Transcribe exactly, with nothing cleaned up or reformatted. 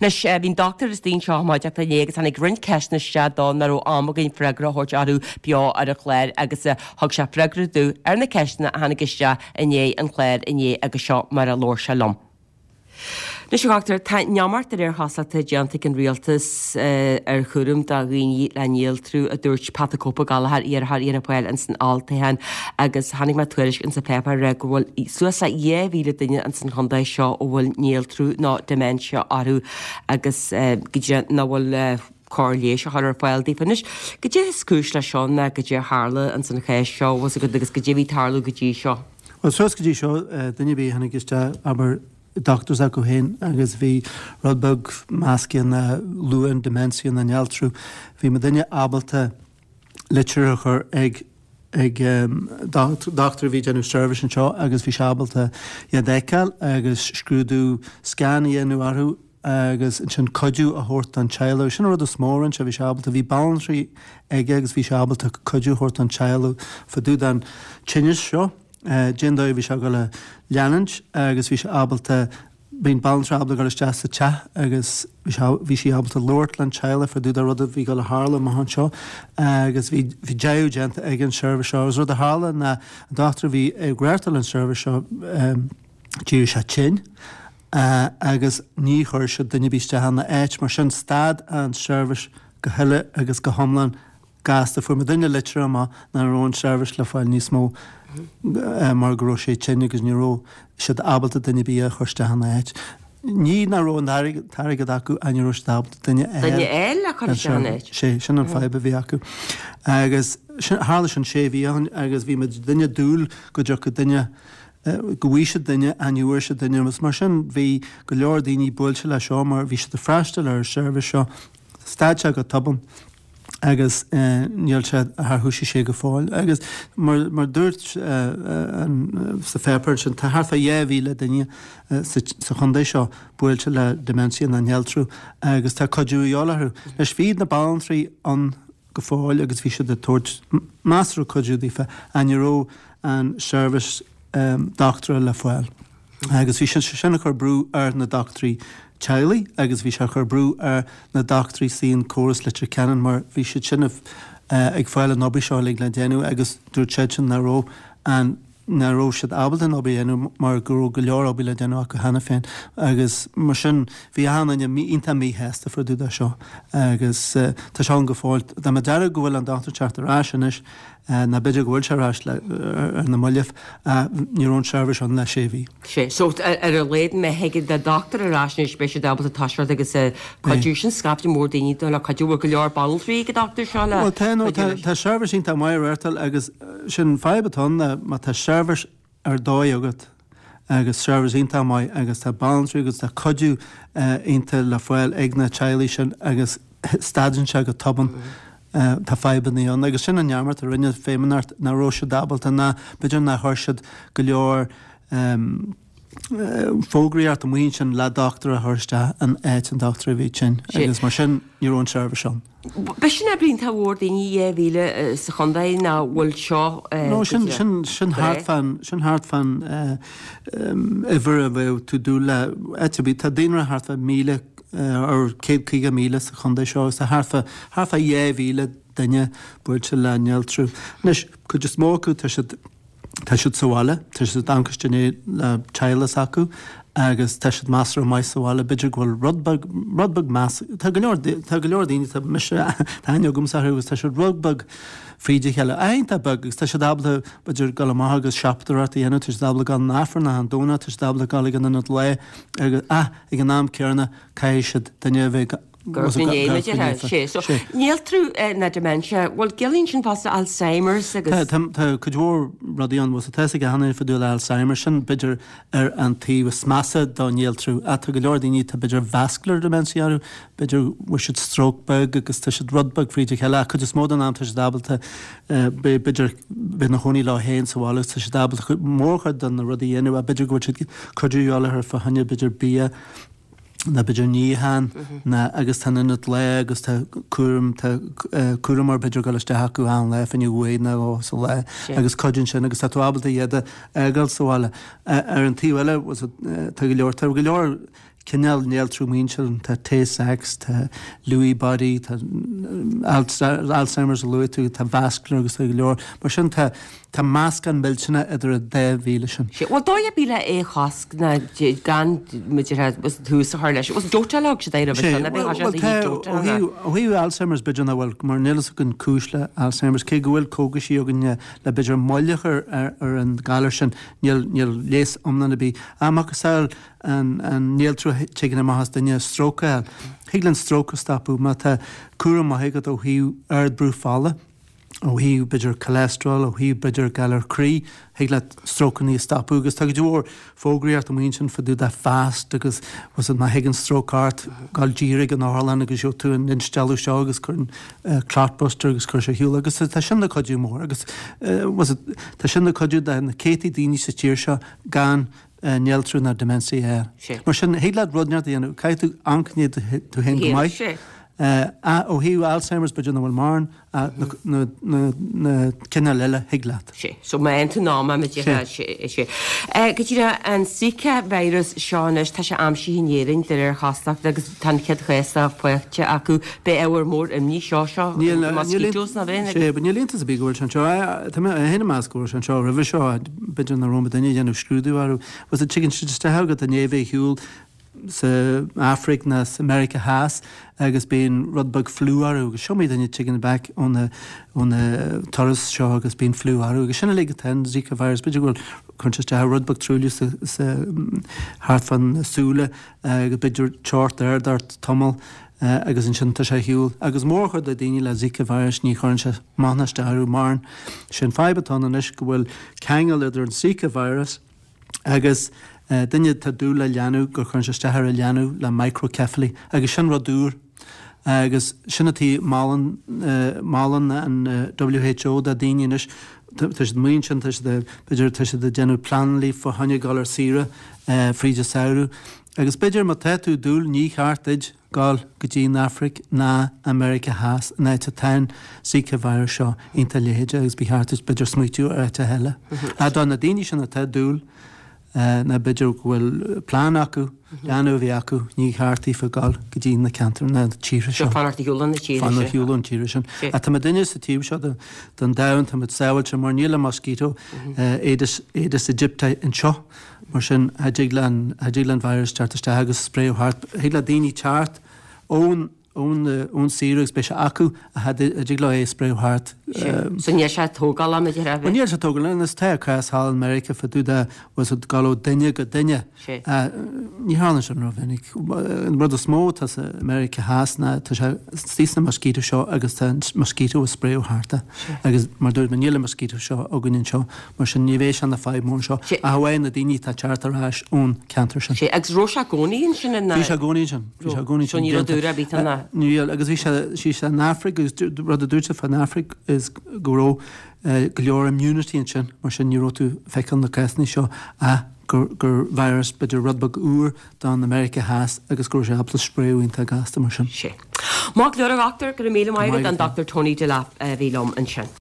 Nes bhín doctor is dín seo máideach a légus anna grinn ceisna se dá naró amagin fregra hort arú beá ar a chléir agus thug se fregra dú ar na ceisna a hana giste iné an chléir iné agus seo mar a lór se lom. Nes gátar tá neamart ar hasalta deantic an rialtas ar churum da rií le níl trú a dúirt patacópa galahar ar haar íana poil an san altahan agus hanig me tuairis in sa pepar re go bhfuil suasa é bhíle duine an san chundaid seo ó bhfuil níl trú ná dementia arú agus na bhfuil cóirléis a thar fáil dífanis. Go dé scúis le seán na go dé hála an san chéis seo was a go agus go dé bhí tarlú go dtí seo. Well sos go dtí seo duine bhí hanig iste aber doctors a go hen agus bhí rudbug máscian na luúan dementia na nealtrú. Bhí me duine abalta litúr chur ag ag um, doctor bhí genú service an seo agus bhí seabalta iadécail agus scrúdú scaníanú arú agus sin codú a hort an teilú. Sin rud a smóran se bhí seabalta bhí balansaí ag agus bhí seabalta codú hort an teilú fa dú an tinnis seo. Jindó bhí se go le leanant agus bhí se abalta bíon balantrábla goiste sa te agus bhí sé abalta Lordland teile for dúd a rud a bhí go le hála mahan seo agus bhí deú genta ag an service seo. Rud a hála na doctor bhí ag gréirtal an service seo dú se tin agus ní chuir se duine bíiste hena éit mar sin stad an service go heile agus go homlan gasta fu me duine litre má na rón service le fáil níos mó mar goró sé tsinne agus níró siad abalta duine bí a chuirste hana éit. Ní na rón tarigad acu a níró abalta duine éil a chuirste hana éit. sé sin an faibe bhí acu. Agus hála sin sé bhí agus bhí me duine dúil go deach go duine go bhí se duine aniuair se duine mas mar sin bhí go leor daoine builte le seo mar bhí se de freistal ar service seo staidse go taban. agus níl se th thuisi sé go fáil. agus mar dúirt sa fépair sin tá thfa dhéhhíle daine sa chundééis seo builte le dementia na nealtrú agus tá codúíálathrú. Leis bhíad na balantraí an go fáil agus bhí se de tuairt másrú codúí fe anró an service doctora le fáil. agus bhí sin sinna chu brú ar na doctorí Charlie agus bhí se chur brú ar na doctorí síon choras litir cean mar bhí si sinnah ag fáil an obair seo le le déanú agus dúir sin na ró an na ró siad abalta an obair déanú mar gurú go leor obair le déanú acu hena féin agus mar sin bhí hána ínta mí heasta fu dúda seo agus tá seán go fáil Tá me deire go bhfuil an doctor chartarrá sin is na beidir gohfuil se rás le ar na muileh nírón service an le sé bhí. sé so ar a léad me heigid de doctor arásna spe sé dabal a taisra agus codú sin scapte mór daoine le cadú go leor baltrí go doctor se le. Tá service ínta mai réirtal agus sin feibetón má tá service ar dóid agat agus service ínta mai agus tá baltrí agus tá codú ínta le foiil ag na teilí sin agus staidan se go taban. Tá febannaí an agus sin an neamart a rinne fémanart na róise dabalta na beidir na thuirsead go leor fógraíart a mhaon sin le doctor a thuirste an éit an doctor a bhí sin agus mar sin níorón service an. Be sin a blin tá bhór daoine é bhíle sa chundaid na bhfuil seo No sin sin sin hart fan sin hart fan i bhar a bheith tú dú le etbí tá daoine hart fan míle ar cé chuige míle sa chundaid seo sa harfa harfa dhéhhíle daine builte le nealtrú. Nes chu just mócu tá tá siad sáile, tá siad ancastené le teile acu agus tá siad measar mai sáile beidir ghfuil rudbug rudbug meas tá go leor tá go leor daoine tá mis taine gom sathúgus tá siad rudbug fríide cheile ainta bugus tá siad dabla beidir go maithe agus seaptarart dhéanú tus dabla gan náfarna an dóna tus dabla gal gan na le agus a ag an náam cearna caiisiad daine bheith Níl trú na dementia bhil gilíonn sin pasta Alzheimer's agus Tá chudhór radíon was a te go hanna fa dúil Alzheimer sin beidir ar an tíh smasa dá níl trú a go leor daoine tá beidir vascular demensiaú beidir bhui siad strokebug agus tá siad rudbug fríide cheile chu is mód an am tá dabalta beidir be na choní lá héin sála tá sé dabalta mórchad don na rudí dhéanú a beidir go chuúála ar fa hanne beidir bí na beidir níhan na agus tan in le agus tá cuam cuam mar beidir goiste haú an le fanniu bhhéna ó sa le agus codin sin agus tábalta iad agal sáile ar an tíhile tá go leor tá go leor cinál néal trúmínsel tá Tay-Sachs, tá Lewy body, tá Alzheimer's a luú tú, tá vascular agus go leor, mar sin tá Tá másc an bilsena idir a dé bhíle sin. Well dóid bíle é chosc na gan was thuús a leis. Was dóteach sé éire híú Alzheimer's bidin bhfuil mar nílas gon cúsle Alzheimer's cé gohfuil cógasí a gonne le bididir mollechar ar an galir sin níl léas omna bí. Amach saoil an níl trú tegan amachchas daine stróca. Higlann stróca stapú má tá cuara maithegad ó híú ard brú fála. ó hí beidir cholesterol, ó hí beidir galar crí, hé le strocan í stapú, agus tá dúir fógraíart am sin faú de fast, agus was it má higann strócart gáil dírig an álan agus jo tú an instalú seo agus chun clotbuster agus chu sé hiúla, agus tá sinna codú mór, agus tá sinna codú de na cétaí daoine sa tíir seo gan nealtrú na demencí é. Mar sin héad rudneart dhéanú, caiitú ancníad tú hen go maiid. A ó híú Alzheimer's beidir na bhfuil marn na cinna leile higlaat. sé, so má an tú náma me sé. Go tíra an Zika vírus seánis tá sé amsíhéing de ar chaach agus tan chead chéasta foiite acu be éhar mór im ní seo seo mosquitoes na bhéna. sé ban líonnta a bíúil an seo héna máscúir an seo rih seo beidir na Roma daine déanú scrúdúharú, was a chicken si thegad a nébh hiúil sa Afric na America Haas agus bíon rudbug fluúarú, agus seomí daine chicken back ón toras seo agus bíon fluúarú, agus sinna le ten Zika virus beidir bhfuil chunte rudbug trúliú sa hart fan súla agus beidir teart air dart tomal agus an sinnta sé hiúil, agus mórchar de daine le Zika virus ní chuann se mánaiste arú marn sin feibetán an is go bhfuil cheangal idir an Zika virus agus Uh, Dinne tá dú le leanú gur chun sestethir a leanú le microcephaly, agus sin radúr agus sinnatí málan málan an uh, W H O da daanais tuis muon sin beidir tuis de genú planlí fo hanne galar sira uh, fríide saoú, agus beidir má teú dúil ní chartaid gáil go dtí Afric ná America Haas ná tá tain Zika virus seo inta léide agus bí hartaid beidir smuitiú ar te heile. A dá na daine sin a te dúil na beidir bhfuil plán acu, leanú bhí acu ní háirtaí fa gáil go dtí na cantar na tíire seo. Fanarthiúlan na tíire Fanna hiúlan tíire sin. A tá duine sa tíb seo don dain tá saoil se mar níla mosquito éidir Egypta in seo, mar sin Hagiglan virus teartiste agus spréú hart. Héad le daoine teart ón ón ón síragus be se acu a dtí le é spréú hart. So ní sé tógála me ra. Níor se tógal is te crás há America fa dúda was galó daine go daine. Ní hána sin ra bhinnig. Rud a smó tá America Haasna tá sé tína mosquito seo agus tá mosquito a spréú harta, agus mar dúir man níle mosquito seo a guninn seo mar sin nívééis an na fáid mún seo a bhhain na daoine tá chartarráis ón cantar sin. sé agus ró a gcóíonn sin in Bhí se gcóí sin bhí se gcóí sin. Ní dúra bí na. Níl agus bhí sí sé an Afric gus rud a dúirte fan Afric is goró go leor immunity an sin mar sin níró tú feicean na cresna seo a gur gur virus beidir rudbug úr don America Haas agus gur sé apla spréúínta gasta mar sin. sé. Má leor a achtar gur mí maigad an Doctor Tony de la bhílum an sin.